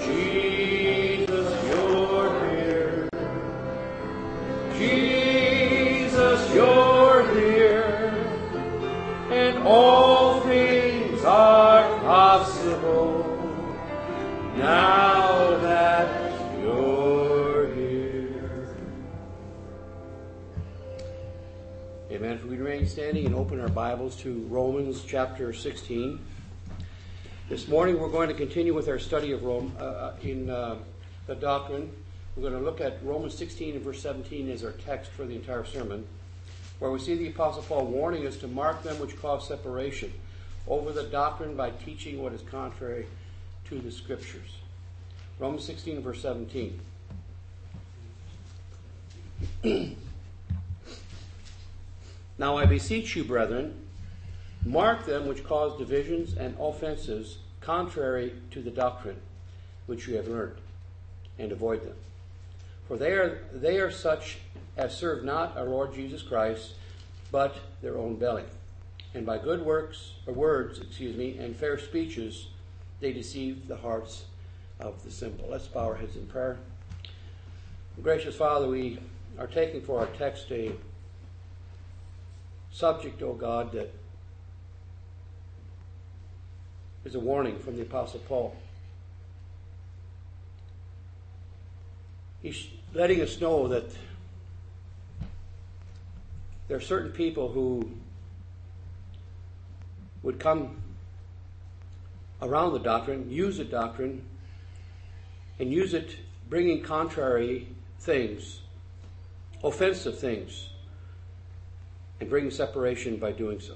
Jesus, you're here. Jesus, you're here. And all things are possible now that you're here. Amen. If we remain standing and open our Bibles to Romans chapter 16. This morning we're going to continue with our study of the doctrine. We're going to look at Romans 16 and verse 17 as our text for the entire sermon, where we see the Apostle Paul warning us to mark them which cause separation over the doctrine by teaching what is contrary to the Scriptures. Romans 16 verse 17. Now I beseech you, brethren, mark them which cause divisions and offenses contrary to the doctrine which you have learned, and avoid them. For they are such as serve not our Lord Jesus Christ, but their own belly. And by good words, and fair speeches, they deceive the hearts of the simple. Let's bow our heads in prayer. Gracious Father, we are taking for our text a subject, O God, that is a warning from the Apostle Paul. He's letting us know that there are certain people who would come around the doctrine, use the doctrine, and use it bringing contrary things, offensive things, and bringing separation by doing so.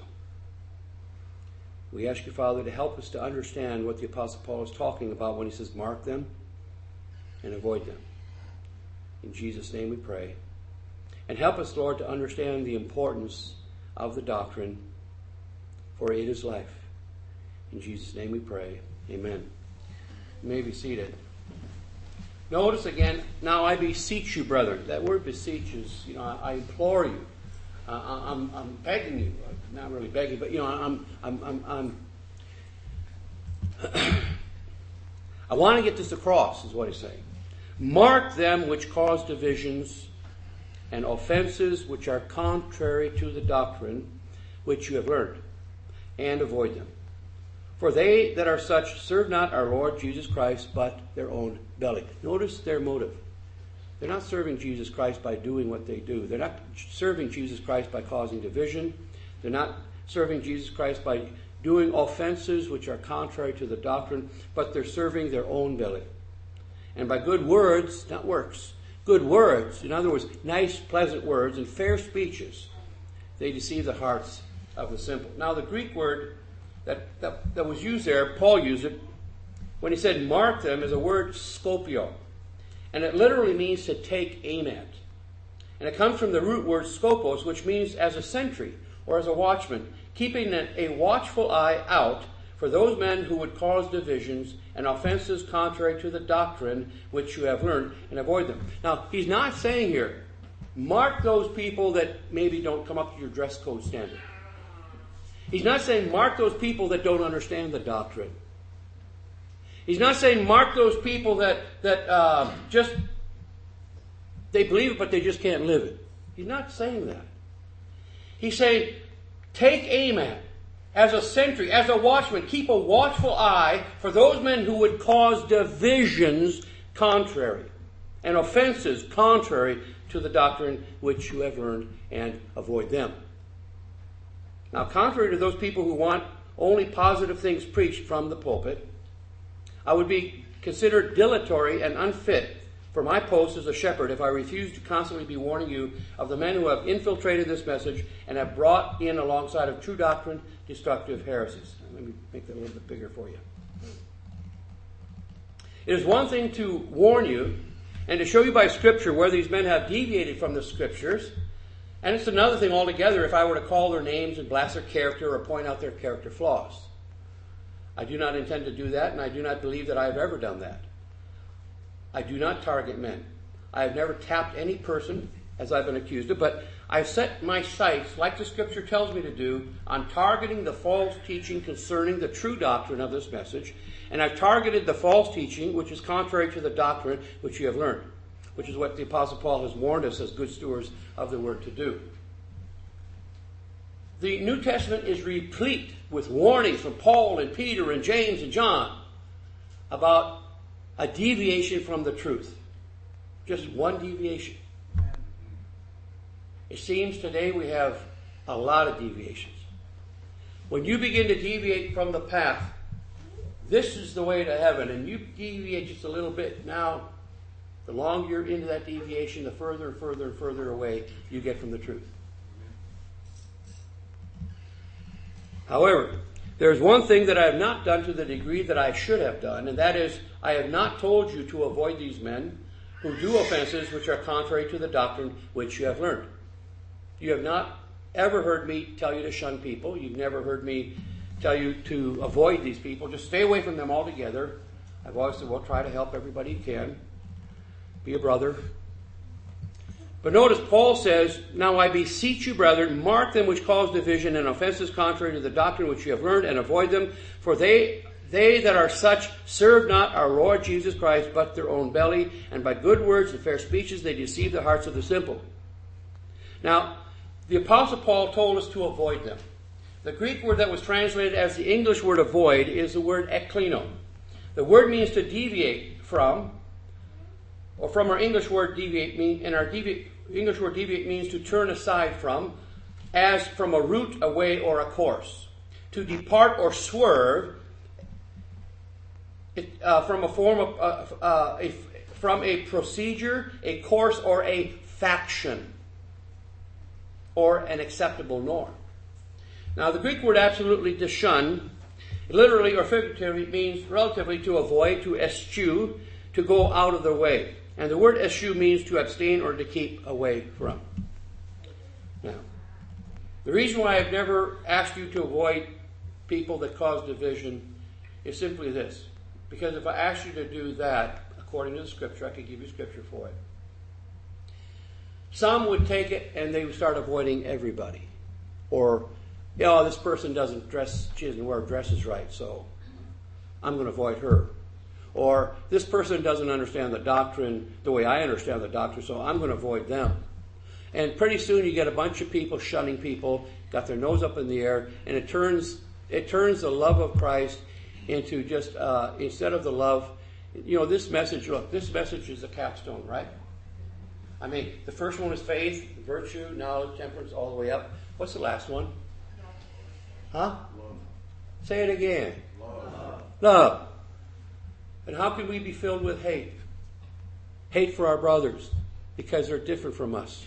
We ask you, Father, to help us to understand what the Apostle Paul is talking about when he says mark them and avoid them. In Jesus' name we pray. And help us, Lord, to understand the importance of the doctrine, for it is life. In Jesus' name we pray. Amen. You may be seated. Notice again, now I beseech you, brethren. That word beseech is, I implore you. I'm begging you. Not really begging, but I'm I want to get this across, is what he's saying. Mark them which cause divisions and offenses which are contrary to the doctrine which you have learned, and avoid them. For they that are such serve not our Lord Jesus Christ, but their own belly. Notice their motive. They're not serving Jesus Christ by doing what they do. They're not serving Jesus Christ by causing division. They're not serving Jesus Christ by doing offenses which are contrary to the doctrine, but they're serving their own belly. And by good words, not works, good words, in other words, nice, pleasant words and fair speeches, they deceive the hearts of the simple. Now the Greek word that was used there, Paul used it, when he said mark them, is a word scopio. And it literally means to take aim at. And it comes from the root word scopos, which means as a sentry or as a watchman, keeping a watchful eye out for those men who would cause divisions and offenses contrary to the doctrine which you have learned, and avoid them. Now, he's not saying here, mark those people that maybe don't come up to your dress code standard. He's not saying mark those people that don't understand the doctrine. He's not saying mark those people that just, they believe it but they just can't live it. He's not saying that. He's saying take aim at, as a sentry, as a watchman, keep a watchful eye for those men who would cause divisions contrary and offenses contrary to the doctrine which you have learned, and avoid them. Now, contrary to those people who want only positive things preached from the pulpit, I would be considered dilatory and unfit for my post as a shepherd if I refused to constantly be warning you of the men who have infiltrated this message and have brought in alongside of true doctrine destructive heresies. Let me make that a little bit bigger for you. It is one thing to warn you and to show you by Scripture where these men have deviated from the Scriptures, and it's another thing altogether if I were to call their names and blast their character or point out their character flaws. I do not intend to do that, and I do not believe that I have ever done that. I do not target men. I have never tapped any person, as I've been accused of, but I've set my sights, like the Scripture tells me to do, on targeting the false teaching concerning the true doctrine of this message, and I've targeted the false teaching, which is contrary to the doctrine which you have learned, which is what the Apostle Paul has warned us as good stewards of the Word to do. The New Testament is replete with warnings from Paul and Peter and James and John about a deviation from the truth. Just one deviation. It seems today we have a lot of deviations. When you begin to deviate from the path, this is the way to heaven, and you deviate just a little bit, now the longer you're into that deviation, the further and further and further away you get from the truth. However, there's one thing that I have not done to the degree that I should have done, and that is, I have not told you to avoid these men who do offenses which are contrary to the doctrine which you have learned. You have not ever heard me tell you to shun people. You've never heard me tell you to avoid these people. Just stay away from them altogether. I've always said, well, try to help everybody you can. Be a brother. But notice Paul says, now I beseech you, brethren, mark them which cause division and offenses contrary to the doctrine which you have learned, and avoid them. For they that are such serve not our Lord Jesus Christ, but their own belly, and by good words and fair speeches they deceive the hearts of the simple. Now, the Apostle Paul told us to avoid them. The Greek word that was translated as the English word avoid is the word ekklino. The word means to deviate from, or from our English word deviate, English word deviate means to turn aside from, as from a route, a way, or a course. To depart or swerve from a form of from a procedure, a course, or a faction, or an acceptable norm. Now, the Greek word absolutely to shun, literally or figuratively, means relatively to avoid, to eschew, to go out of the way. And the word eschew means to abstain or to keep away from. Now, the reason why I've never asked you to avoid people that cause division is simply this. Because if I asked you to do that, according to the Scripture, I could give you Scripture for it. Some would take it and they would start avoiding everybody. Or, this person she doesn't wear dresses right, so I'm going to avoid her. Or, this person doesn't understand the doctrine the way I understand the doctrine, so I'm going to avoid them. And pretty soon you get a bunch of people shunning people, got their nose up in the air, and it turns the love of Christ into just, instead of the love, this message is a capstone, right? I mean, the first one is faith, virtue, knowledge, temperance, all the way up. What's the last one? Huh? Love. Say it again. Love. Love. And how can we be filled with hate? Hate for our brothers because they're different from us.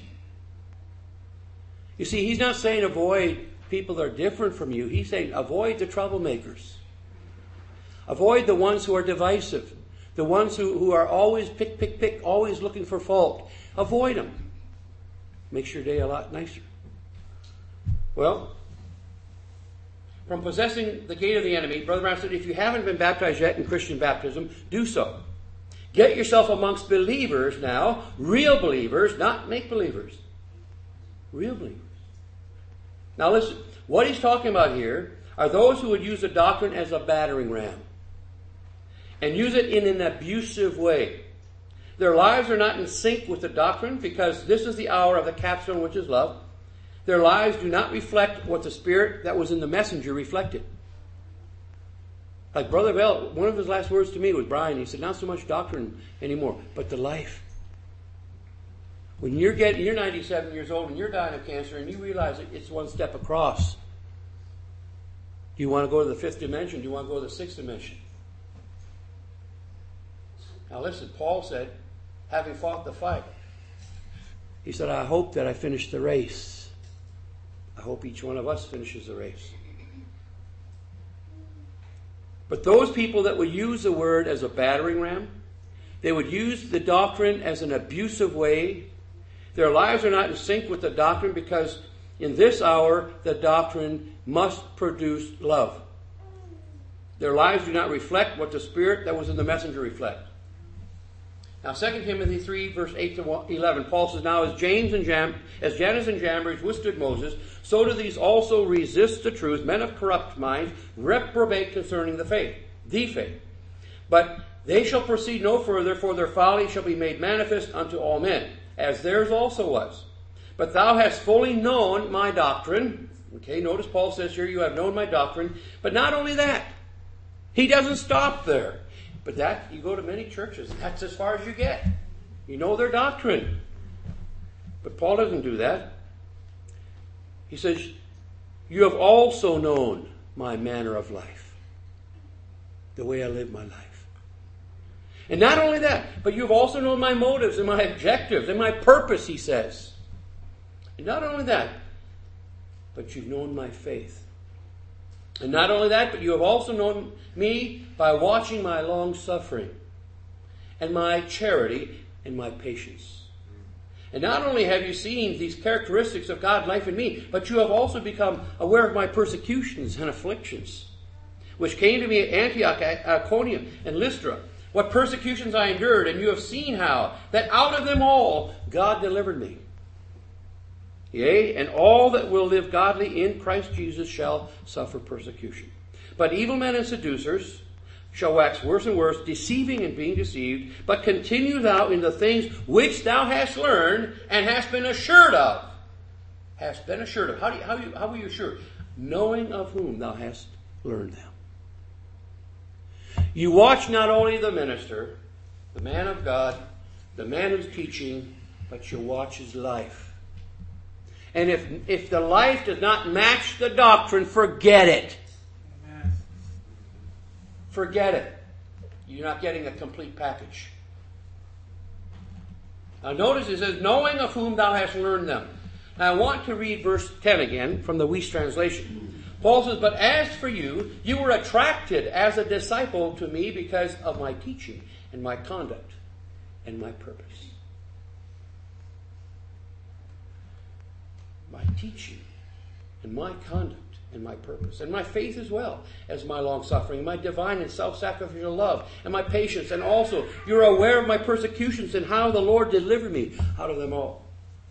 You see, he's not saying avoid people that are different from you. He's saying avoid the troublemakers. Avoid the ones who are divisive. The ones who are always pick, always looking for fault. Avoid them. Makes your day a lot nicer. Well, from possessing the gate of the enemy, Brother Brown said, if you haven't been baptized yet in Christian baptism, do so. Get yourself amongst believers now, real believers, not make-believers. Real believers. Now listen, what he's talking about here are those who would use the doctrine as a battering ram and use it in an abusive way. Their lives are not in sync with the doctrine because this is the hour of the capstone, which is love. Their lives do not reflect what the Spirit that was in the messenger reflected. Like Brother Bell, one of his last words to me was, Brian, he said, not so much doctrine anymore, but the life. When you're 97 years old and you're dying of cancer and you realize that it's one step across. Do you want to go to the fifth dimension? Do you want to go to the sixth dimension? Now listen, Paul said, having fought the fight, he said, I hope that I finish the race. I hope each one of us finishes the race. But those people that would use the word as a battering ram, they would use the doctrine as an abusive way. Their lives are not in sync with the doctrine because in this hour, the doctrine must produce love. Their lives do not reflect what the Spirit that was in the messenger reflect. Now, 2 Timothy 3, verse 8 to 11, Paul says, now as Jannes and Jambres withstood Moses, so do these also resist the truth, men of corrupt minds, reprobate concerning the faith. But they shall proceed no further, for their folly shall be made manifest unto all men, as theirs also was. But thou hast fully known my doctrine. Okay, notice Paul says here, you have known my doctrine. But not only that, he doesn't stop there. But that, you go to many churches, that's as far as you get. You know their doctrine. But Paul doesn't do that. He says, you have also known my manner of life, the way I live my life. And not only that, but you have also known my motives and my objectives and my purpose, he says. And not only that, but you've known my faith. And not only that, but you have also known me by watching my long suffering and my charity and my patience. And not only have you seen these characteristics of God's life in me, but you have also become aware of my persecutions and afflictions, which came to me at Antioch, Iconium, and Lystra. What persecutions I endured, and you have seen how, that out of them all God delivered me. Yea, and all that will live godly in Christ Jesus shall suffer persecution. But evil men and seducers shall wax worse and worse, deceiving and being deceived. But continue thou in the things which thou hast learned and hast been assured of. Hast been assured of. How were you assured? Knowing of whom thou hast learned them. You watch not only the minister, the man of God, the man who's teaching, but you watch his life. And if the life does not match the doctrine, forget it. Amen. Forget it. You're not getting a complete package. Now notice it says, knowing of whom thou hast learned them. Now I want to read verse 10 again from the Weiss translation. Paul says, but as for you, you were attracted as a disciple to me because of my teaching and my conduct and my purpose. My teaching and my conduct and my purpose and my faith as well as my long suffering, my divine and self-sacrificial love and my patience. And also you're aware of my persecutions and how the Lord delivered me out of them all.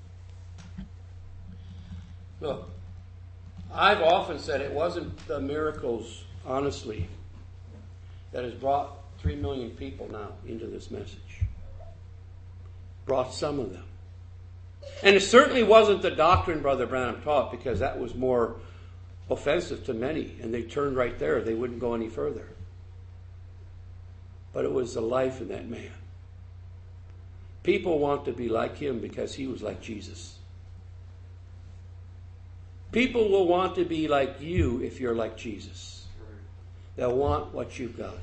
Look, I've often said it wasn't the miracles, honestly, that has brought 3 million people now into this message. Brought some of them. And it certainly wasn't the doctrine Brother Branham taught, because that was more offensive to many, and they turned right there. They wouldn't go any further. But it was the life in that man. People want to be like him because he was like Jesus. People will want to be like you if you're like Jesus. They'll want what you've got.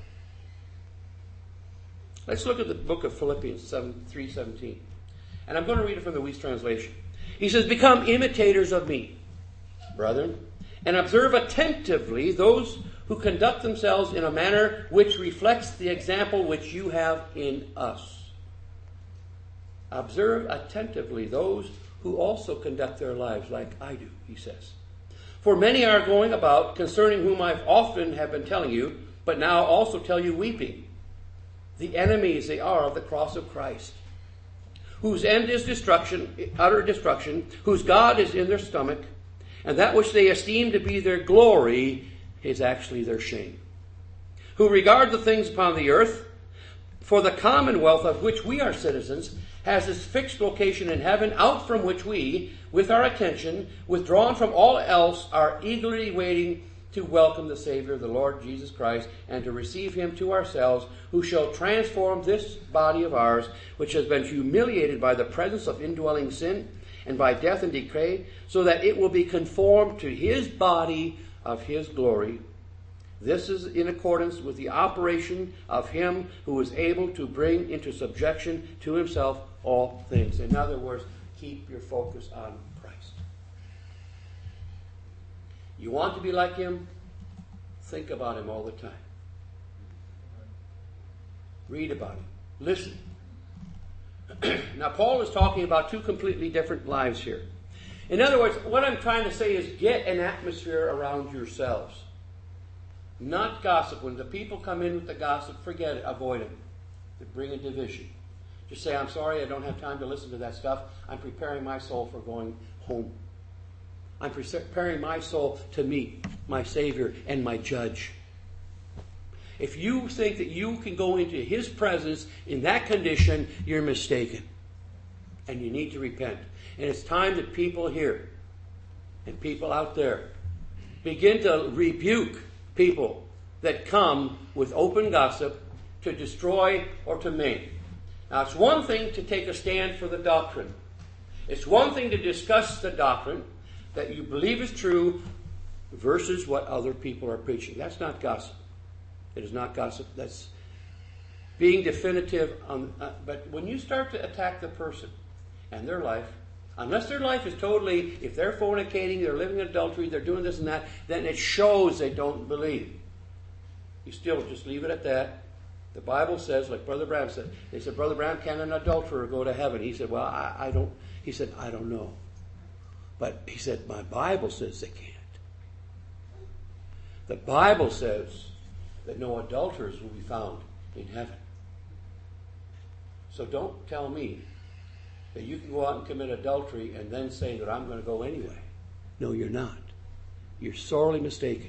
Let's look at the book of Philippians 3:17. And I'm going to read it from the Weiss translation. He says, become imitators of me, brethren, and observe attentively those who conduct themselves in a manner which reflects the example which you have in us. Observe attentively those who also conduct their lives like I do, he says. For many are going about, concerning whom I've often have been telling you, but now also tell you weeping. The enemies they are of the cross of Christ, whose end is destruction, utter destruction, whose God is in their stomach, and that which they esteem to be their glory is actually their shame. Who regard the things upon the earth, for the commonwealth of which we are citizens has its fixed location in heaven, out from which we, with our attention, withdrawn from all else, are eagerly waiting to welcome the Savior, the Lord Jesus Christ, and to receive him to ourselves, who shall transform this body of ours, which has been humiliated by the presence of indwelling sin and by death and decay, so that it will be conformed to his body of his glory. This is in accordance with the operation of him who is able to bring into subjection to himself all things. In other words, keep your focus on Christ. You want to be like him? Think about him all the time. Read about him. Listen. Now, Paul is talking about two completely different lives here. In other words, what I'm trying to say is get an atmosphere around yourselves. Not gossip. When the people come in with the gossip, forget it. Avoid it. They bring a division. Just say, I'm sorry, I don't have time to listen to that stuff. I'm preparing my soul for going home. I'm preparing my soul to meet my Savior and my Judge. If you think that you can go into His presence in that condition, you're mistaken. And you need to repent. And it's time that people here and people out there begin to rebuke people that come with open gossip to destroy or to maim. Now, it's one thing to take a stand for the doctrine. It's one thing to discuss the doctrine that you believe is true versus what other people are preaching. That's not gossip. It is not gossip. That's being definitive. But when you start to attack the person and their life, unless their life is totally, if they're fornicating, they're living in adultery, they're doing this and that, then it shows they don't believe. You still just leave it at that. The Bible says, like Brother Branham said, they said, Brother Branham, can an adulterer go to heaven? He said, well, I don't. He said, I don't know. But he said, my Bible says they can't. The Bible says that no adulterers will be found in heaven. So don't tell me that you can go out and commit adultery and then say that I'm going to go anyway. No, you're not. You're sorely mistaken.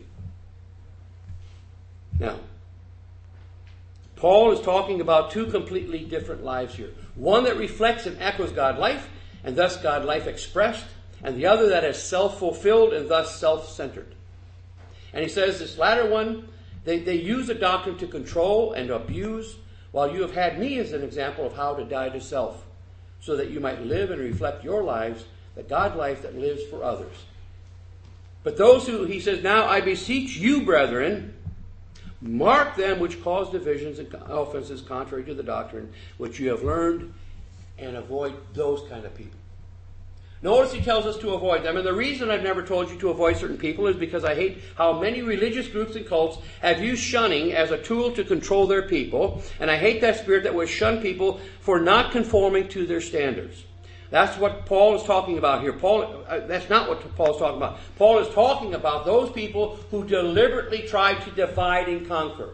Now, Paul is talking about two completely different lives here. One that reflects and echoes God's life, and thus God's life expressed, and the other that is self-fulfilled and thus self-centered. And he says this latter one, they use a doctrine to control and abuse, while you have had me as an example of how to die to self, so that you might live and reflect your lives, the God life that lives for others. But those who, he says, now I beseech you, brethren, mark them which cause divisions and offenses contrary to the doctrine which you have learned, and avoid those kind of people. Notice he tells us to avoid them. And the reason I've never told you to avoid certain people is because I hate how many religious groups and cults have used shunning as a tool to control their people. And I hate that spirit that would shun people for not conforming to their standards. That's what Paul is talking about here. That's not what Paul is talking about. Paul is talking about those people who deliberately try to divide and conquer.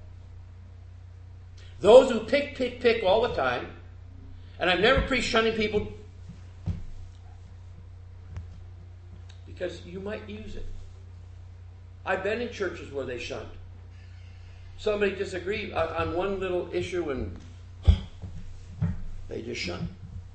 Those who pick all the time. And I've never preached shunning people because you might use it. I've been in churches where they shunned. Somebody disagreed on one little issue and they just shunned.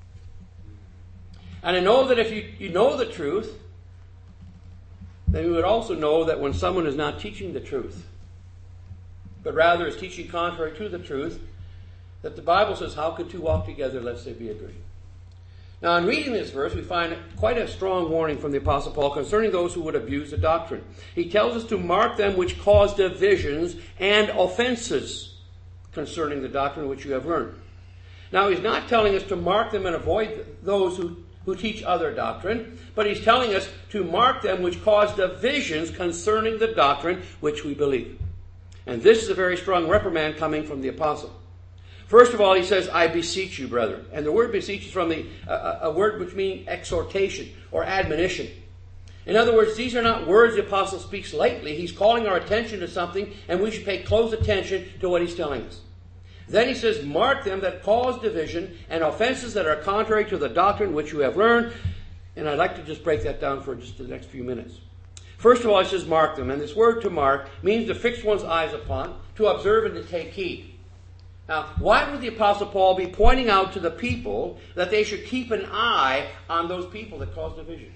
And I know that if you know the truth, then you would also know that when someone is not teaching the truth, but rather is teaching contrary to the truth, that the Bible says, how could two walk together lest they be agreed? Now, in reading this verse, we find quite a strong warning from the Apostle Paul concerning those who would abuse the doctrine. He tells us to mark them which cause divisions and offenses concerning the doctrine which you have learned. Now, he's not telling us to mark them and avoid those who teach other doctrine, but he's telling us to mark them which cause divisions concerning the doctrine which we believe. And this is a very strong reprimand coming from the apostle. First of all, he says, I beseech you, brethren. And the word beseech is from a word which means exhortation or admonition. In other words, these are not words the apostle speaks lightly. He's calling our attention to something, and we should pay close attention to what he's telling us. Then he says, mark them that cause division and offenses that are contrary to the doctrine which you have learned. And I'd like to just break that down for just the next few minutes. First of all, he says mark them. And this word to mark means to fix one's eyes upon, to observe and to take heed. Now, why would the Apostle Paul be pointing out to the people that they should keep an eye on those people that cause division?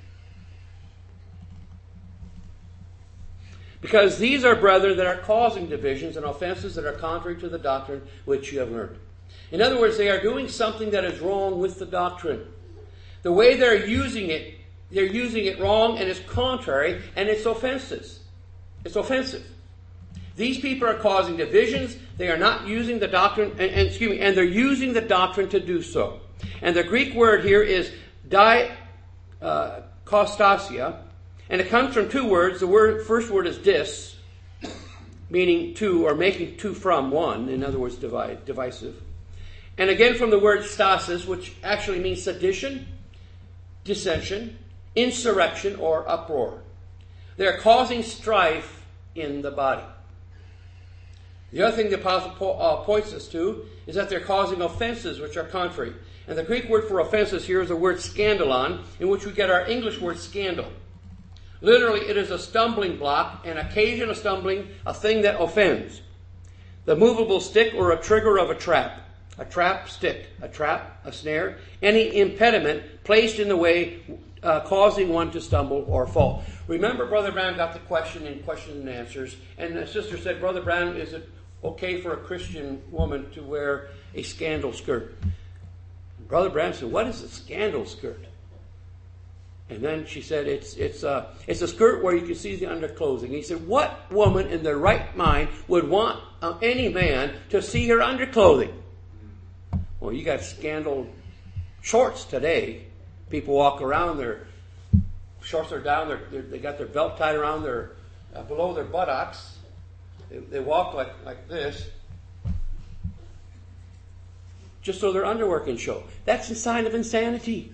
Because these are brethren that are causing divisions and offenses that are contrary to the doctrine which you have learned. In other words, they are doing something that is wrong with the doctrine. The way they're using it wrong, and it's contrary, and it's offenses. It's offensive. These people are causing divisions. They are not using the doctrine, and they're using the doctrine to do so. And the Greek word here is dikastasia, and it comes from two words. The first word is dis, meaning two, or making two from one. In other words, divisive. And again from the word stasis, which actually means sedition, dissension, insurrection, or uproar. They're causing strife in the body. The other thing the Apostle Paul points us to is that they're causing offenses which are contrary. And the Greek word for offenses here is the word scandalon, in which we get our English word scandal. Literally, it is a stumbling block, an occasion of stumbling, a thing that offends. the movable stick or a trigger of a trap stick, a trap, a snare, any impediment placed in the way causing one to stumble or fall. Remember, Brother Branham got the question in question and answers, and the sister said, Brother Branham, is it okay for a Christian woman to wear a scandal skirt? Brother Branham said, what is a scandal skirt? And then she said, it's a skirt where you can see the underclothing. He said, what woman in their right mind would want any man to see her underclothing? Well, you got scandal shorts today. People walk around, their shorts are down, they got their belt tied around their below their buttocks. They walk like this, just so their underwear can show. That's a sign of insanity.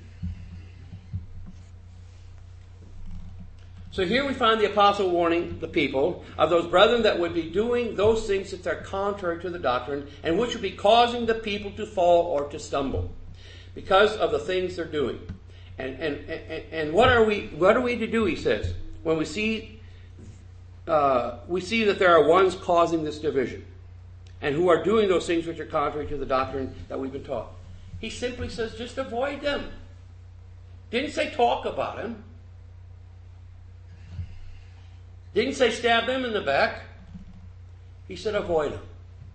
So here we find the apostle warning the people of those brethren that would be doing those things that are contrary to the doctrine and which would be causing the people to fall or to stumble because of the things they're doing. And what are we to do, he says, when we see that there are ones causing this division and who are doing those things which are contrary to the doctrine that we've been taught. He simply says, just avoid them. Didn't say talk about them. Didn't say stab them in the back. He said avoid them.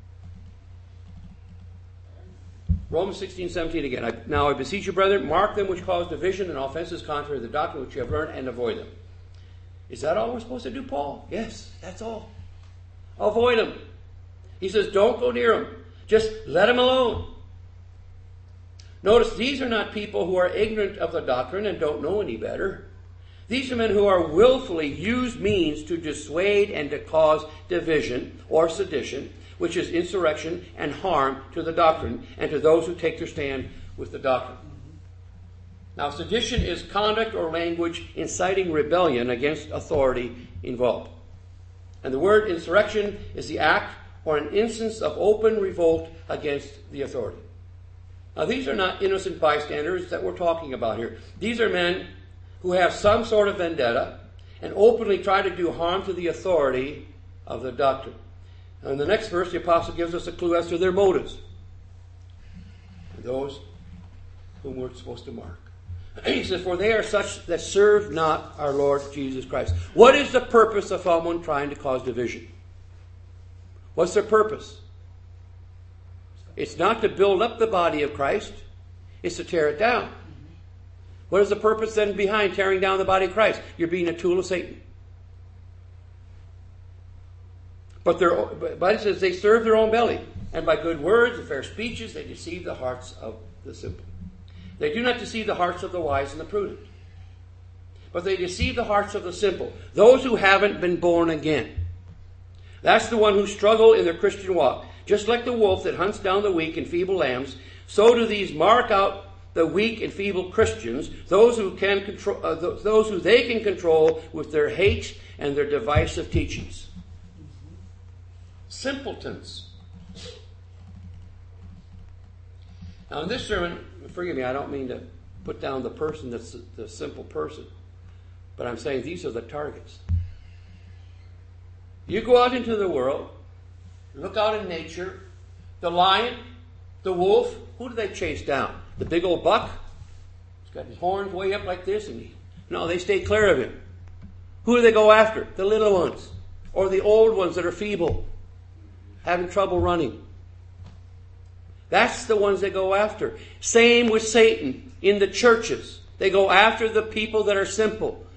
Romans 16:17 again. Now I beseech you, brethren, mark them which cause division and offenses contrary to the doctrine which you have learned, and avoid them. Is that all we're supposed to do, Paul? Yes, that's all. Avoid them. He says don't go near them. Just let them alone. Notice these are not people who are ignorant of the doctrine and don't know any better. These are men who are willfully used means to dissuade and to cause division or sedition, which is insurrection and harm to the doctrine and to those who take their stand with the doctrine. Now, sedition is conduct or language inciting rebellion against authority involved. And the word insurrection is the act or an instance of open revolt against the authority. Now, these are not innocent bystanders that we're talking about here. These are men who have some sort of vendetta and openly try to do harm to the authority of the doctrine. Now in the next verse, the apostle gives us a clue as to their motives. Those whom we're supposed to mark. He says, for they are such that serve not our Lord Jesus Christ. What is the purpose of someone trying to cause division? What's their purpose? It's not to build up the body of Christ. It's to tear it down. What is the purpose then behind tearing down the body of Christ? You're being a tool of Satan. But it says they serve their own belly, and by good words and fair speeches they deceive the hearts of the simple. They do not deceive the hearts of the wise and the prudent, but they deceive the hearts of the simple, those who haven't been born again. That's the one who struggle in their Christian walk. Just like the wolf that hunts down the weak and feeble lambs, so do these mark out the weak and feeble Christians, those who they can control with their hate and their divisive teachings. Simpletons. Now in this sermon, forgive me, I don't mean to put down the person that's the simple person, but I'm saying these are the targets. You go out into the world, look out in nature, the lion, the wolf, who do they chase down? The big old buck? He's got his horns way up like this. No, they stay clear of him. Who do they go after? The little ones. Or the old ones that are feeble, having trouble running. That's the ones they go after. Same with Satan in the churches. They go after the people that are simple.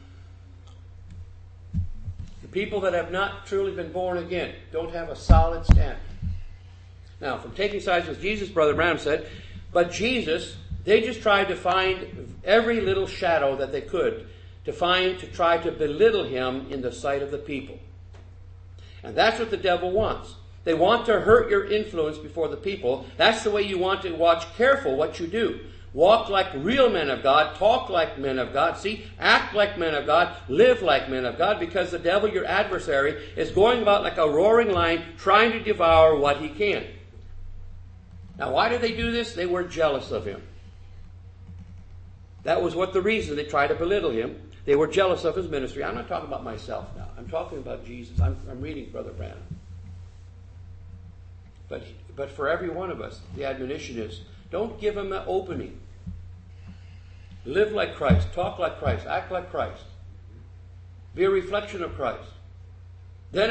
The people that have not truly been born again, don't have a solid stand. Now, from taking sides with Jesus, Brother Branham said, but Jesus, they just tried to find every little shadow that they could to try to belittle him in the sight of the people. And that's what the devil wants. They want to hurt your influence before the people. That's the way you want to watch careful what you do. Walk like real men of God. Talk like men of God. See, act like men of God. Live like men of God, because the devil, your adversary, is going about like a roaring lion trying to devour what he can. Now, why did they do this? They were jealous of him. That was what the reason they tried to belittle him. They were jealous of his ministry. I'm not talking about myself now. I'm talking about Jesus. I'm reading Brother Branham. But for every one of us, the admonition is, don't give him an opening. Live like Christ. Talk like Christ. Act like Christ. Be a reflection of Christ. Then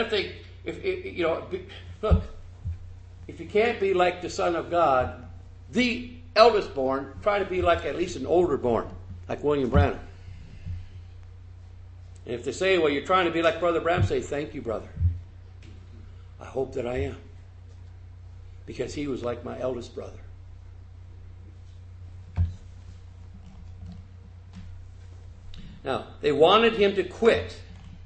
look, if you can't be like the Son of God, the eldest born, try to be like at least an older born, like William Branham. And if they say, well, you're trying to be like Brother Branham, say, thank you, brother. I hope that I am. Because he was like my eldest brother. Now, they wanted him to quit.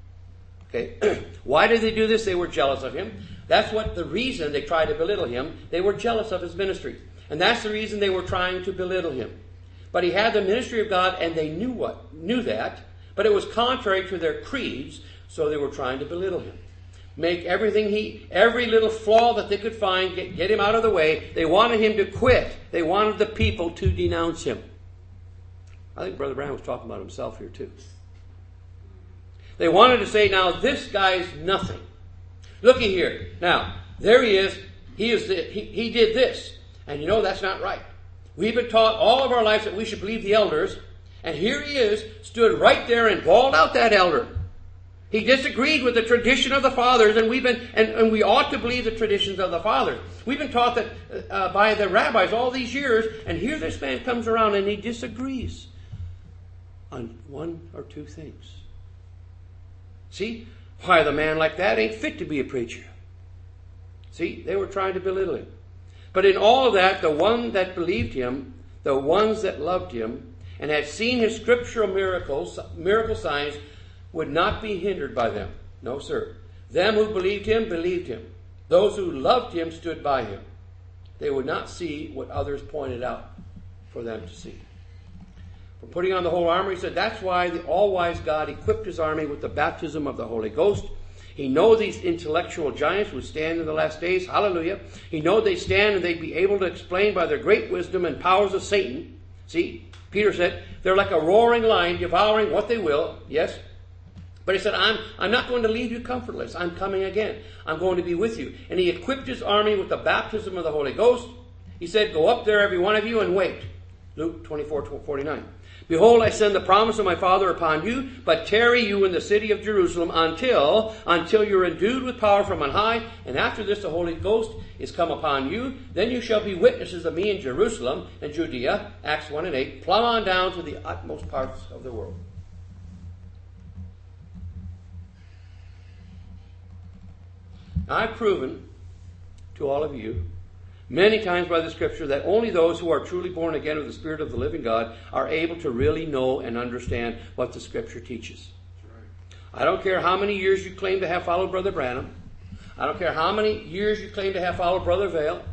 Okay, why did they do this? They were jealous of him. That's what the reason they tried to belittle him. They were jealous of his ministry. And that's the reason they were trying to belittle him. But he had the ministry of God, and they knew that. But it was contrary to their creeds, so they were trying to belittle him. Make every little flaw that they could find, get him out of the way. They wanted him to quit. They wanted the people to denounce him. I think Brother Branham was talking about himself here too. They wanted to say, now this guy's nothing. Looky here. Now, there he is. He did this. And you know that's not right. We've been taught all of our lives that we should believe the elders. And here he is, stood right there and bawled out that elder. He disagreed with the tradition of the fathers, and we ought to believe the traditions of the fathers. We've been taught that by the rabbis all these years, and here this man comes around and he disagrees on one or two things. See, why the man like that ain't fit to be a preacher. See, they were trying to belittle him. But in all of that, the one that believed him, the ones that loved him, and had seen his scriptural miracle signs, would not be hindered by them. No, sir. Them who believed him, believed him. Those who loved him stood by him. They would not see what others pointed out for them to see. For putting on the whole armor, he said, that's why the all-wise God equipped his army with the baptism of the Holy Ghost. He knew these intellectual giants would stand in the last days. Hallelujah. He knew they'd stand and they'd be able to explain by their great wisdom and powers of Satan. See, Peter said, they're like a roaring lion devouring what they will. Yes. But he said, I'm not going to leave you comfortless. I'm coming again. I'm going to be with you. And he equipped his army with the baptism of the Holy Ghost. He said, go up there, every one of you, and wait. Luke 24:49. Behold, I send the promise of my Father upon you, but tarry you in the city of Jerusalem until you're endued with power from on high. And after this, the Holy Ghost is come upon you. Then you shall be witnesses of me in Jerusalem and Judea, Acts 1:8, plumb on down to the utmost parts of the world. I've proven to all of you many times by the Scripture that only those who are truly born again of the Spirit of the living God are able to really know and understand what the Scripture teaches. I don't care how many years you claim to have followed Brother Branham. I don't care how many years you claim to have followed Brother Vail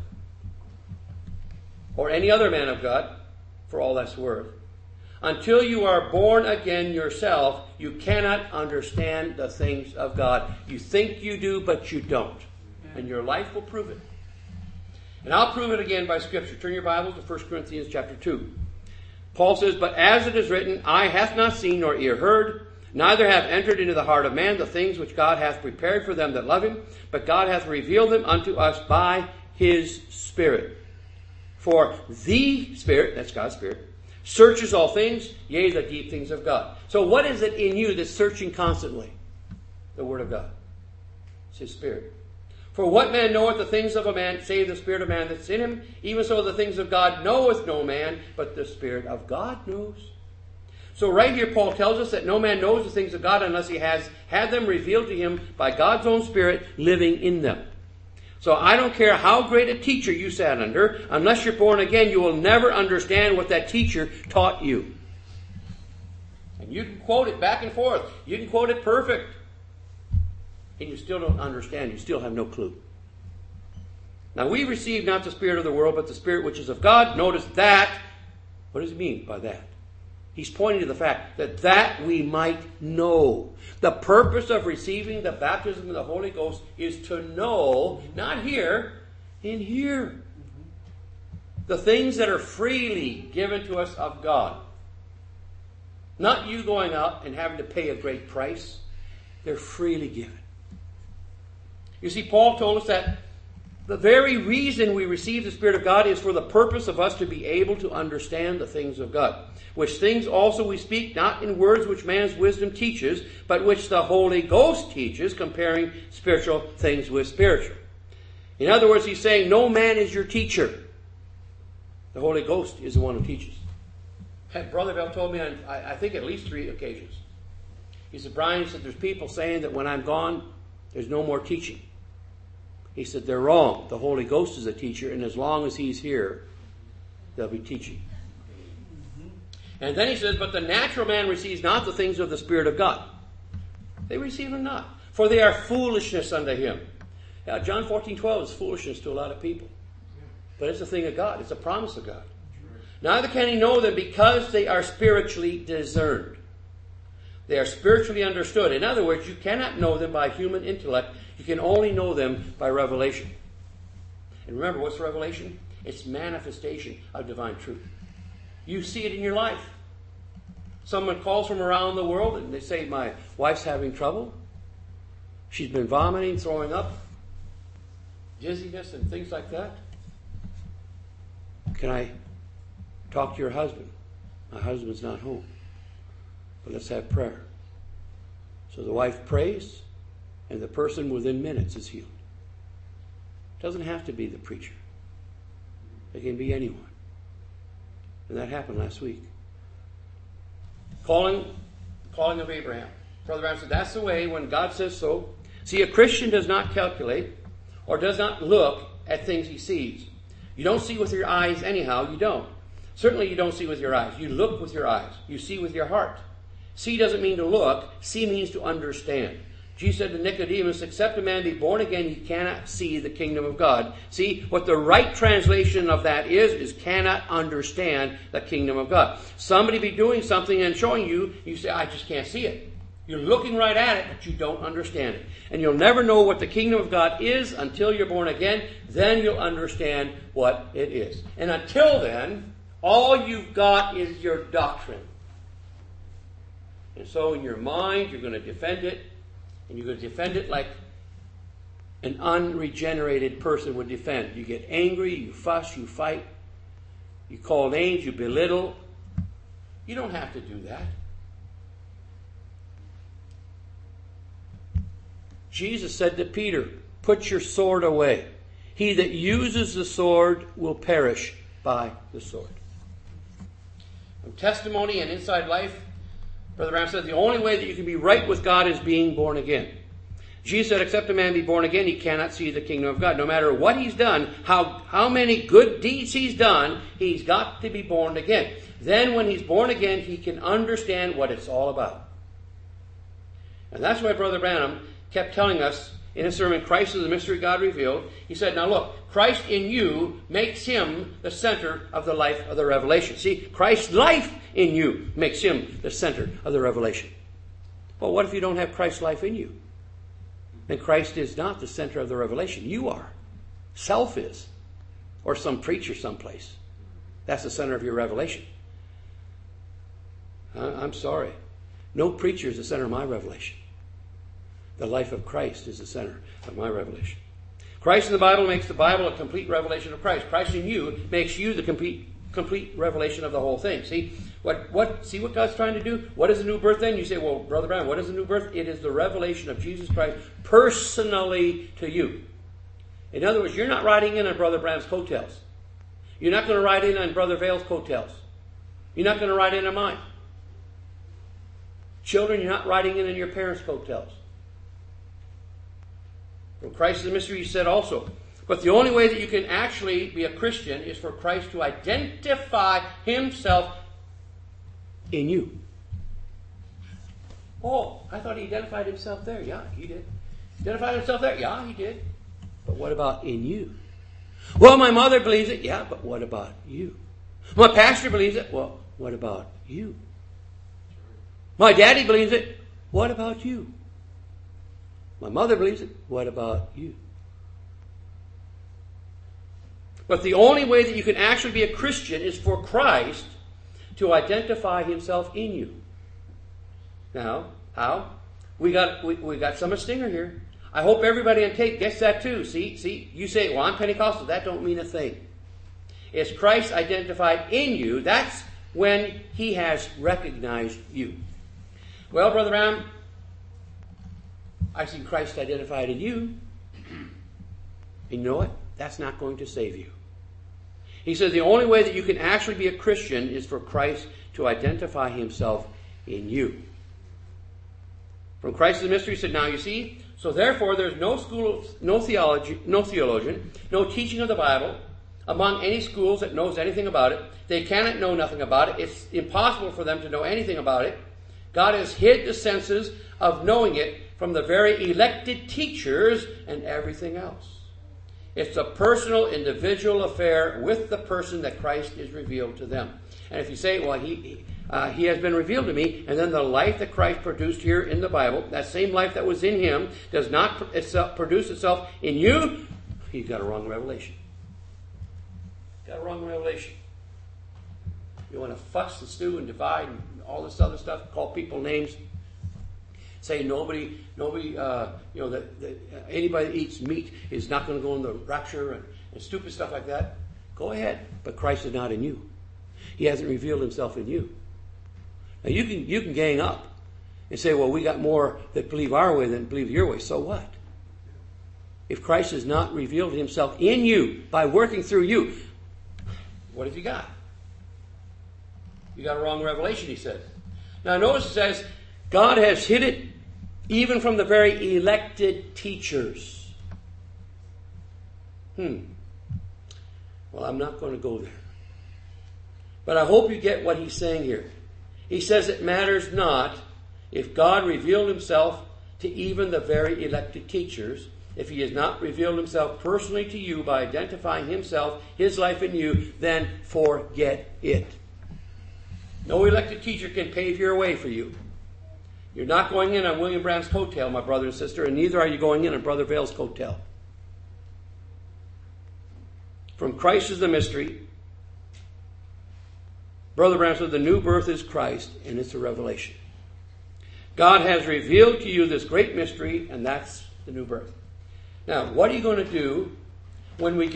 or any other man of God, for all that's worth. Until you are born again yourself, you cannot understand the things of God. You think you do, but you don't. And your life will prove it. And I'll prove it again by Scripture. Turn your Bibles to 1 Corinthians chapter 2. Paul says, but as it is written, eye hath not seen nor ear heard, neither have entered into the heart of man the things which God hath prepared for them that love him, but God hath revealed them unto us by his Spirit. For the Spirit, that's God's Spirit, searches all things, yea, the deep things of God. So what is it in you that's searching constantly? The Word of God. It's his Spirit. For what man knoweth the things of a man, save the Spirit of man that's in him? Even so the things of God knoweth no man, but the Spirit of God knows. So right here Paul tells us that no man knows the things of God unless he has had them revealed to him by God's own Spirit living in them. So I don't care how great a teacher you sat under, unless you're born again, you will never understand what that teacher taught you. And you can quote it back and forth. You can quote it perfect. And you still don't understand. You still have no clue. Now we receive not the spirit of the world, but the Spirit which is of God. Notice that. What does he mean by that? He's pointing to the fact that we might know. The purpose of receiving the baptism of the Holy Ghost is to know, not here, in here. The things that are freely given to us of God. Not you going out and having to pay a great price. They're freely given. You see, Paul told us that The very reason we receive the Spirit of God is for the purpose of us to be able to understand the things of God, which things also we speak, not in words which man's wisdom teaches, but which the Holy Ghost teaches, comparing spiritual things with spiritual. In other words, he's saying, no man is your teacher. The Holy Ghost is the one who teaches. Brother Bell told me on, I think, at least 3 occasions. He said, Brian, he said, there's people saying that when I'm gone, there's no more teaching. He said, they're wrong. The Holy Ghost is a teacher, and as long as he's here, they'll be teaching. And then he says, but the natural man receives not the things of the Spirit of God. They receive them not, for they are foolishness unto him. John 14:12 is foolishness to a lot of people. But it's a thing of God. It's a promise of God. Neither can he know them because they are spiritually discerned. They are spiritually understood. In other words, you cannot know them by human intellect. You can only know them by revelation. And remember, what's revelation? It's manifestation of divine truth. You see it in your life. Someone calls from around the world and they say, my wife's having trouble. She's been vomiting, throwing up, dizziness and things like that. Can I talk to your husband? My husband's not home. But let's have prayer. So the wife prays, and the person within minutes is healed. It doesn't have to be the preacher. It can be anyone. And that happened last week. Calling of Abraham. Brother Abraham said, that's the way when God says so. See, a Christian does not calculate or does not look at things he sees. You don't see with your eyes anyhow. You don't. Certainly you don't see with your eyes. You look with your eyes. You see with your heart. See doesn't mean to look. See means to understand. Jesus said to Nicodemus, except a man be born again, he cannot see the kingdom of God. See, what the right translation of that is cannot understand the kingdom of God. Somebody be doing something and showing you, you say, I just can't see it. You're looking right at it, but you don't understand it. And you'll never know what the kingdom of God is until you're born again. Then you'll understand what it is. And until then, all you've got is your doctrine. And so in your mind, you're going to defend it. And you're going to defend it like an unregenerated person would defend. You get angry, you fuss, you fight. You call names, you belittle. You don't have to do that. Jesus said to Peter, put your sword away. He that uses the sword will perish by the sword. From testimony and inside life, Brother Ram said the only way that you can be right with God is being born again. Jesus said, except a man be born again, he cannot see the kingdom of God. No matter what he's done, how many good deeds he's done, he's got to be born again. Then when he's born again, he can understand what it's all about. And that's why Brother Branham kept telling us in his sermon, Christ is the mystery God revealed. He said, now look, Christ in you makes him the center of the life of the revelation. See, Christ's life in you makes him the center of the revelation. Well, what if you don't have Christ's life in you? Then Christ is not the center of the revelation. You are. Self is. Or some preacher someplace. That's the center of your revelation. I'm sorry. No preacher is the center of my revelation. The life of Christ is the center of my revelation. Christ in the Bible makes the Bible a complete revelation of Christ. Christ in you makes you the complete revelation of the whole thing. See what God's trying to do? What is a new birth then? You say, well, Brother Brown, what is a new birth? It is the revelation of Jesus Christ personally to you. In other words, you're not riding in on Brother Brown's coattails. You're not going to ride in on Brother Vale's coattails. You're not going to ride in on mine. Children, you're not riding in on your parents' coattails. From Christ the mystery, he said also. But the only way that you can actually be a Christian is for Christ to identify himself in you. Oh, I thought he identified himself there. Yeah, he did. Identified himself there? Yeah, he did. But what about in you? Well, my mother believes it. Yeah, but what about you? My pastor believes it. Well, what about you? My daddy believes it. What about you? My mother believes it. What about you? But the only way that you can actually be a Christian is for Christ to identify himself in you. Now, how? We got some of Stinger here. I hope everybody on tape gets that too. See, you say, well, I'm Pentecostal. That don't mean a thing. It's Christ identified in you. That's when he has recognized you. Well, Brother Ram, I've seen Christ identified in you. And you know what? That's not going to save you. He says the only way that you can actually be a Christian is for Christ to identify himself in you. From Christ the mystery, he said, now you see, so therefore there's no school, no theologian, no teaching of the Bible among any schools that knows anything about it. They cannot know nothing about it. It's impossible for them to know anything about it. God has hid the senses of knowing it from the very elected teachers and everything else. It's a personal, individual affair with the person that Christ is revealed to them. And if you say, well, he has been revealed to me, and then the life that Christ produced here in the Bible, that same life that was in him, does not produce itself in you, you've got a wrong revelation. Got a wrong revelation. You want to fuss and stew and divide and all this other stuff, call people names, say nobody, anybody that eats meat is not going to go in the rapture and stupid stuff like that. Go ahead, but Christ is not in you. He hasn't revealed himself in you. Now you can gang up and say, well, we got more that believe our way than believe your way. So what? If Christ has not revealed himself in you by working through you, what have you got? You got a wrong revelation, he says. Now notice it says, God has hid it even from the very elected teachers. Well, I'm not going to go there. But I hope you get what he's saying here. He says it matters not if God revealed himself to even the very elected teachers, if he has not revealed himself personally to you by identifying himself, his life in you, then forget it. No elected teacher can pave your way for you. You're not going in on William Branham's coattail, my brother and sister, and neither are you going in on Brother Vale's coattail. From Christ is the mystery. Brother Branham said the new birth is Christ, and it's a revelation. God has revealed to you this great mystery, and that's the new birth. Now, what are you going to do when you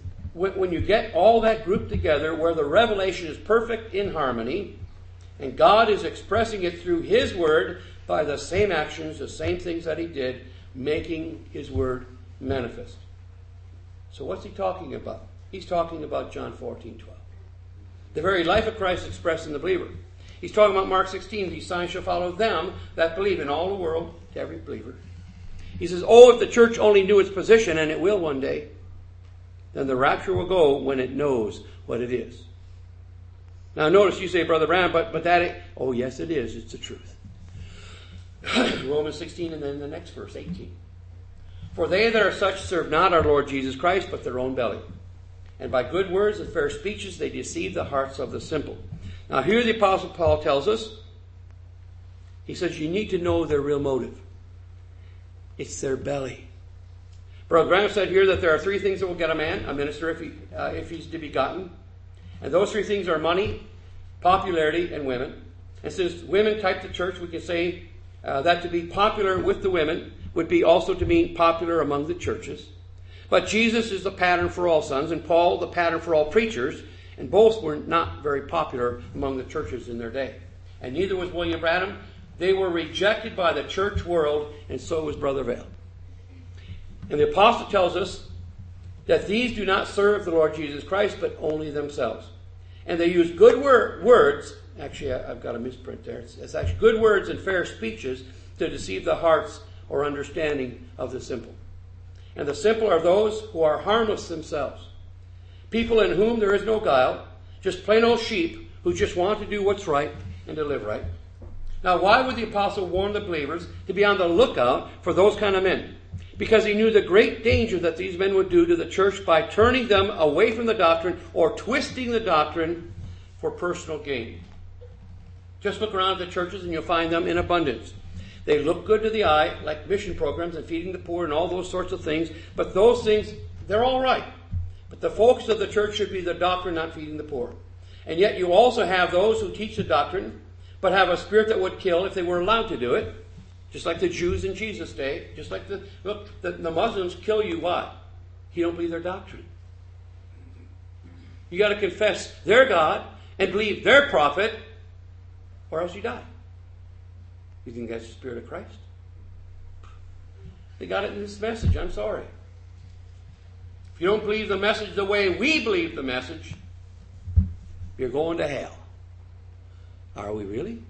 get all that group together where the revelation is perfect in harmony, and God is expressing it through his word by the same actions, the same things that he did, making his word manifest? So what's he talking about? He's talking about John 14:12. The very life of Christ expressed in the believer. He's talking about Mark 16, these signs shall follow them that believe in all the world, to every believer. He says, oh, if the church only knew its position, and it will one day, then the rapture will go when it knows what it is. Now notice you say, Brother Branham, but that, oh yes it is, it's the truth. Romans 16 and then the next verse, 18. For they that are such serve not our Lord Jesus Christ, but their own belly. And by good words and fair speeches they deceive the hearts of the simple. Now here the Apostle Paul tells us, he says you need to know their real motive. It's their belly. Brother Branham said here that there are three things that will get a man, a minister, if he's to be gotten. And those three things are money, popularity, and women. And since women type the church, we can say that to be popular with the women would be also to be popular among the churches. But Jesus is the pattern for all sons, and Paul the pattern for all preachers, and both were not very popular among the churches in their day. And neither was William Branham. They were rejected by the church world, and so was Brother Vale. And the apostle tells us that these do not serve the Lord Jesus Christ, but only themselves. And they use good words. Actually, I've got a misprint there. It's actually good words and fair speeches to deceive the hearts or understanding of the simple. And the simple are those who are harmless themselves. People in whom there is no guile, just plain old sheep who just want to do what's right and to live right. Now, why would the apostle warn the believers to be on the lookout for those kind of men? Because he knew the great danger that these men would do to the church by turning them away from the doctrine or twisting the doctrine for personal gain. Just look around at the churches and you'll find them in abundance. They look good to the eye, like mission programs and feeding the poor and all those sorts of things. But those things, they're all right. But the focus of the church should be the doctrine, not feeding the poor. And yet you also have those who teach the doctrine, but have a spirit that would kill if they were allowed to do it. Just like the Jews in Jesus' day, just like the Muslims kill you, why? You don't believe their doctrine. You got to confess their God and believe their prophet, or else you die. You think that's the Spirit of Christ? They got it in this message. I'm sorry. If you don't believe the message the way we believe the message, you're going to hell. Are we really?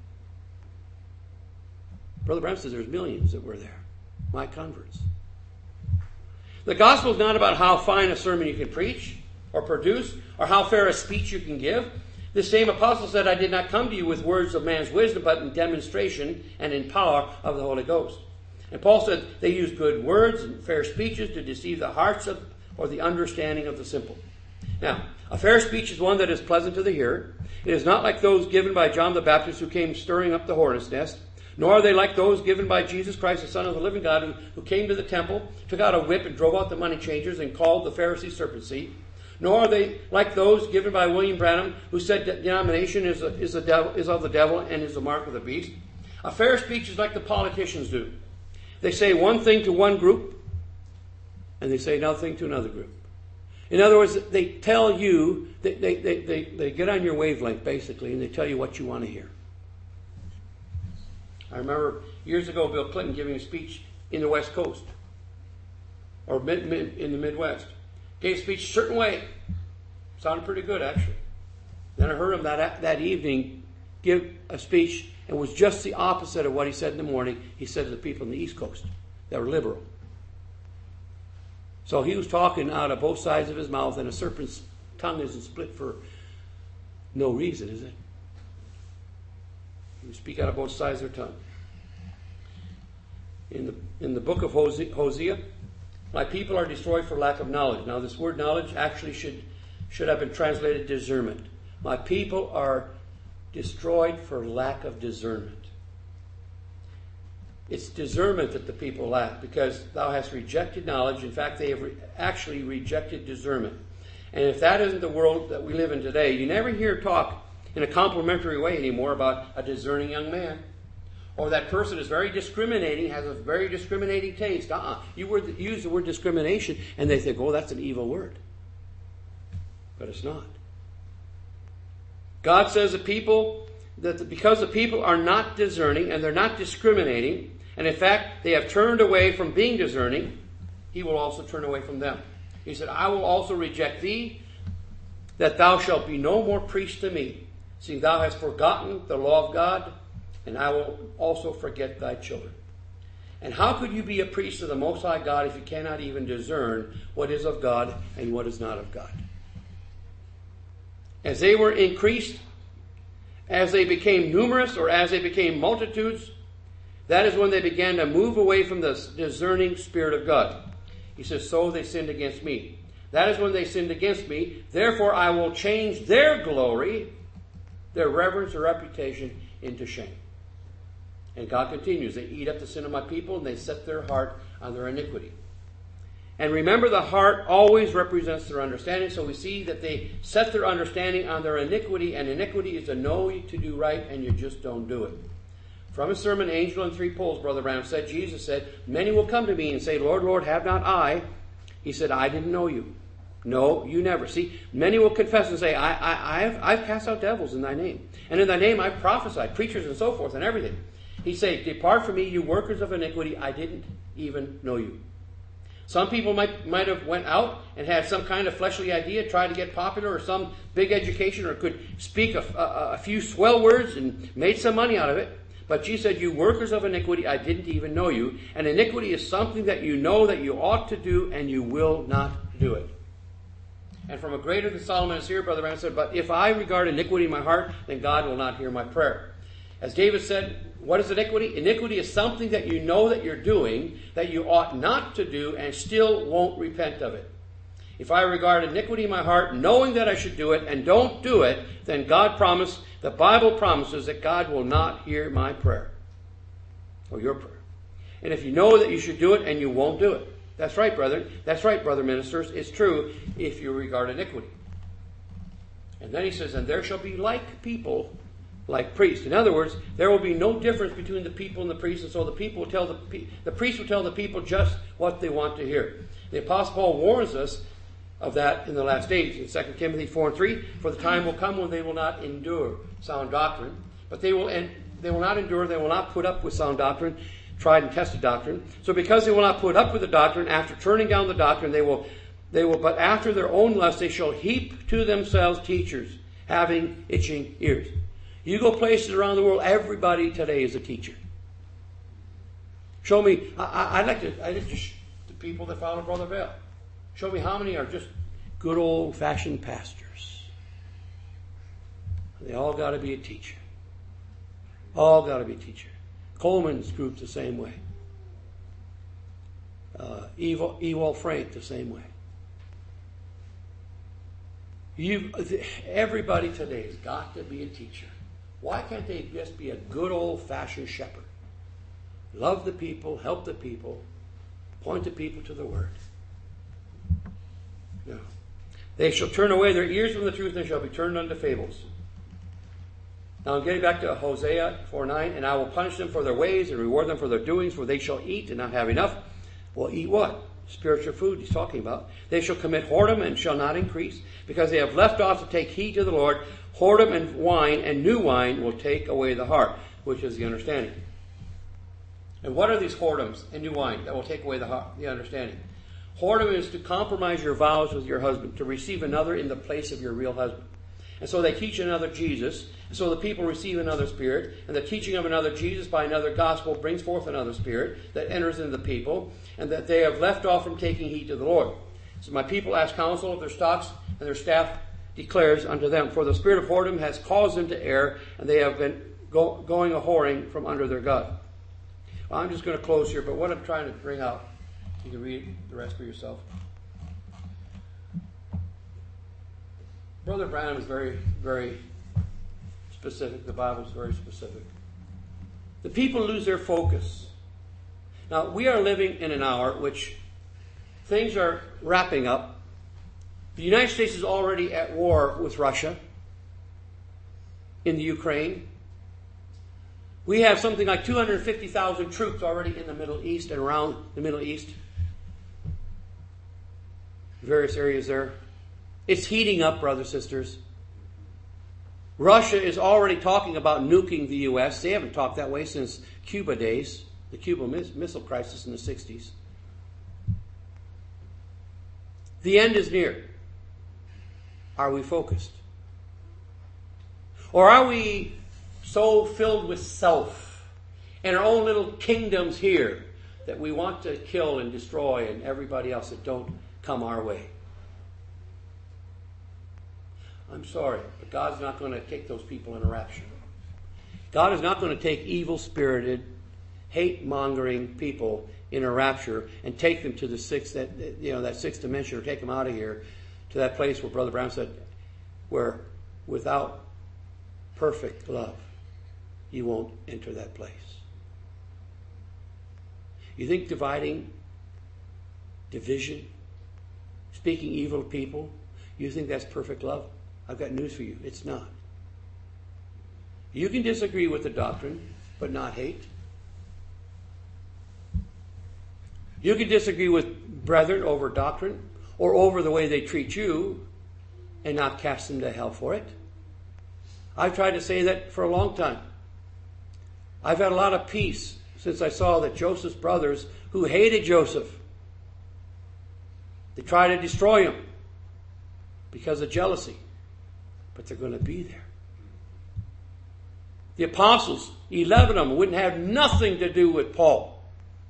Brother Branham says there's millions that were there. My converts. The gospel is not about how fine a sermon you can preach or produce or how fair a speech you can give. The same apostle said, I did not come to you with words of man's wisdom, but in demonstration and in power of the Holy Ghost. And Paul said they use good words and fair speeches to deceive the hearts of or the understanding of the simple. Now, a fair speech is one that is pleasant to the hearer. It is not like those given by John the Baptist who came stirring up the hornet's nest, nor are they like those given by Jesus Christ, the Son of the living God, who came to the temple, took out a whip and drove out the money changers and called the Pharisees serpent seed. Nor are they like those given by William Branham, who said that denomination is of the devil and is the mark of the beast. A fair speech is like the politicians do. They say one thing to one group, and they say another thing to another group. In other words, they tell you, they get on your wavelength, basically, and they tell you what you want to hear. I remember years ago Bill Clinton giving a speech in the West Coast, or in the Midwest. Gave a speech a certain way. Sounded pretty good, actually. Then I heard him that evening give a speech, and it was just the opposite of what he said in the morning. He said to the people in the East Coast that were liberal. So he was talking out of both sides of his mouth, and a serpent's tongue isn't split for no reason, is it? You speak out of both sides of their tongue. In the book of Hosea, my people are destroyed for lack of knowledge. Now, this word knowledge actually should have been translated discernment. My people are destroyed for lack of discernment. It's discernment that the people lack, because thou hast rejected knowledge. In fact, they have actually rejected discernment. And if that isn't the world that we live in today, you never hear talk in a complimentary way anymore about a discerning young man. Or that person is very discriminating, has a very discriminating taste. You use the word discrimination, and they think, oh, that's an evil word. But it's not. God says because the people are not discerning and they're not discriminating, and in fact, they have turned away from being discerning, he will also turn away from them. He said, I will also reject thee, that thou shalt be no more priest to me, seeing thou hast forgotten the law of God, and I will also forget thy children. And how could you be a priest of the Most High God if you cannot even discern what is of God and what is not of God? As they were increased, as they became numerous, or as they became multitudes, that is when they began to move away from the discerning Spirit of God. He says, so they sinned against me. That is when they sinned against me. Therefore I will change their glory, their reverence or reputation, into shame. And God continues, they eat up the sin of my people, and they set their heart on their iniquity. And remember, the heart always represents their understanding. So we see that they set their understanding on their iniquity, and iniquity is to know to do right, and you just don't do it. From his sermon, Angel and Three Poles, Brother Branham said, Jesus said, many will come to me and say, Lord, Lord, have not I? He said, I didn't know you. No, you never. See, many will confess and say, I've cast out devils in thy name. And in thy name I've prophesied, preachers and so forth and everything. He said, depart from me, you workers of iniquity. I didn't even know you. Some people might have went out and had some kind of fleshly idea, tried to get popular or some big education, or could speak a few swell words and made some money out of it. But Jesus said, you workers of iniquity, I didn't even know you. And iniquity is something that you know that you ought to do, and you will not do it. And from a greater than Solomon is here, Brother Branham said, but if I regard iniquity in my heart, then God will not hear my prayer. As David said, what is iniquity? Iniquity is something that you know that you're doing, that you ought not to do, and still won't repent of it. If I regard iniquity in my heart, knowing that I should do it, and don't do it, then the Bible promises that God will not hear my prayer, or your prayer. And if you know that you should do it, and you won't do it. That's right, brethren. That's right, brother ministers. It's true if you regard iniquity. And then he says, and there shall be like people like priests. In other words, there will be no difference between the people and the priests, and so the people will tell the priests will tell the people just what they want to hear. The Apostle Paul warns us of that in the last days. In 2 Timothy 4:3, for the time will come when they will not endure sound doctrine, but they will not endure, they will not put up with sound doctrine, tried and tested doctrine. So because they will not put up with the doctrine, after turning down the doctrine, they will, but after their own lust, they shall heap to themselves teachers, having itching ears. You go places around the world, everybody today is a teacher. Show me, the people that follow Brother Bell, show me how many are just good old-fashioned pastors. They all got to be a teacher. All got to be a teacher. Coleman's group the same way. Ewald Frank the same way. Everybody today has got to be a teacher. Why can't they just be a good old-fashioned shepherd? Love the people, help the people, point the people to the Word. No. They shall turn away their ears from the truth, and they shall be turned unto fables. Now I'm getting back to Hosea 4:9, and I will punish them for their ways and reward them for their doings, for they shall eat and not have enough. Well, eat what? Spiritual food he's talking about. They shall commit whoredom and shall not increase, because they have left off to take heed to the Lord. Whoredom and wine and new wine will take away the heart, which is the understanding. And what are these whoredoms and new wine that will take away the understanding? Whoredom is to compromise your vows with your husband, to receive another in the place of your real husband. And so they teach another Jesus, and so the people receive another spirit, and the teaching of another Jesus by another gospel brings forth another spirit that enters into the people, and that they have left off from taking heed to the Lord. So my people ask counsel of their stocks, and their staff declares unto them, for the spirit of whoredom has caused them to err, and they have been going a-whoring from under their God. Well, I'm just going to close here, but what I'm trying to bring out, you can read the rest for yourself. Brother Branham is very, very specific. The Bible is very specific. The people lose their focus. Now, we are living in an hour which things are wrapping up. The United States is already at war with Russia in the Ukraine. We have something like 250,000 troops already in the Middle East and around the Middle East. Various areas there. It's heating up, brothers and sisters. Russia is already talking about nuking the U.S. They haven't talked that way since Cuba days, the Cuba Missile Crisis in the 60s. The end is near. Are we focused? Or are we so filled with self and our own little kingdoms here that we want to kill and destroy and everybody else that don't come our way? I'm sorry, but God's not going to take those people in a rapture. God is not going to take evil-spirited, hate-mongering people in a rapture and take them to the sixth dimension, or take them out of here to that place where Brother Brown said, where without perfect love, you won't enter that place. You think dividing, division, speaking evil of people, you think that's perfect love? I've got news for you. It's not. You can disagree with the doctrine, but not hate. You can disagree with brethren over doctrine or over the way they treat you and not cast them to hell for it. I've tried to say that for a long time. I've had a lot of peace since I saw that Joseph's brothers, who hated Joseph, they tried to destroy him because of jealousy. But they're going to be there. The apostles, 11 of them, wouldn't have nothing to do with Paul.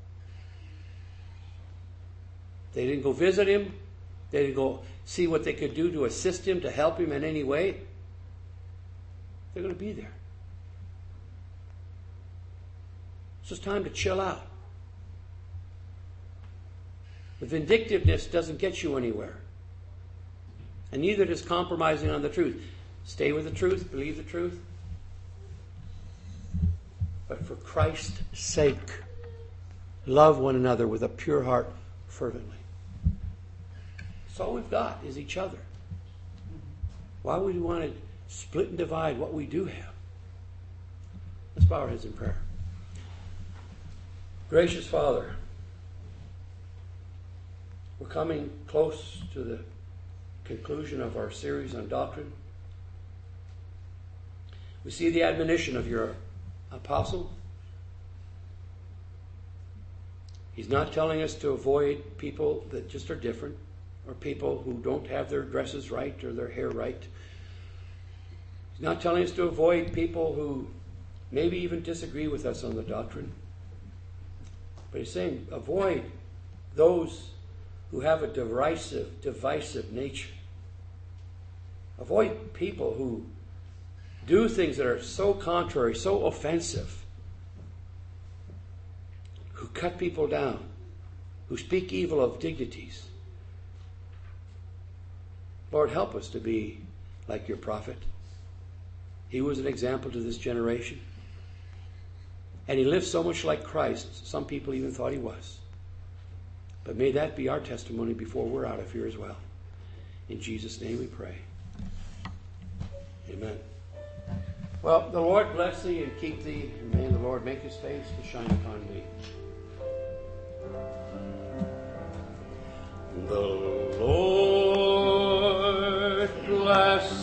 They didn't go visit him. They didn't go see what they could do to assist him, to help him in any way. They're going to be there. It's just time to chill out. The vindictiveness doesn't get you anywhere. And neither does compromising on the truth. Stay with the truth, believe the truth. But for Christ's sake, love one another with a pure heart fervently. That's all we've got is each other. Why would we want to split and divide what we do have? bow our heads in prayer. Gracious Father, we're coming close to the conclusion of our series on doctrine. We see the admonition of your apostle. He's not telling us to avoid people that just are different, or people who don't have their dresses right or their hair right. He's not telling us to avoid people who maybe even disagree with us on the doctrine. But he's saying avoid those who have a divisive nature. Avoid people who do things that are so contrary, so offensive, who cut people down, who speak evil of dignities. Lord, help us to be like your prophet. He was an example to this generation. And he lived so much like Christ, some people even thought he was. But may that be our testimony before we're out of here as well. In Jesus' name we pray. Amen. Well, the Lord bless thee and keep thee, and may the Lord make his face to shine upon thee. The Lord bless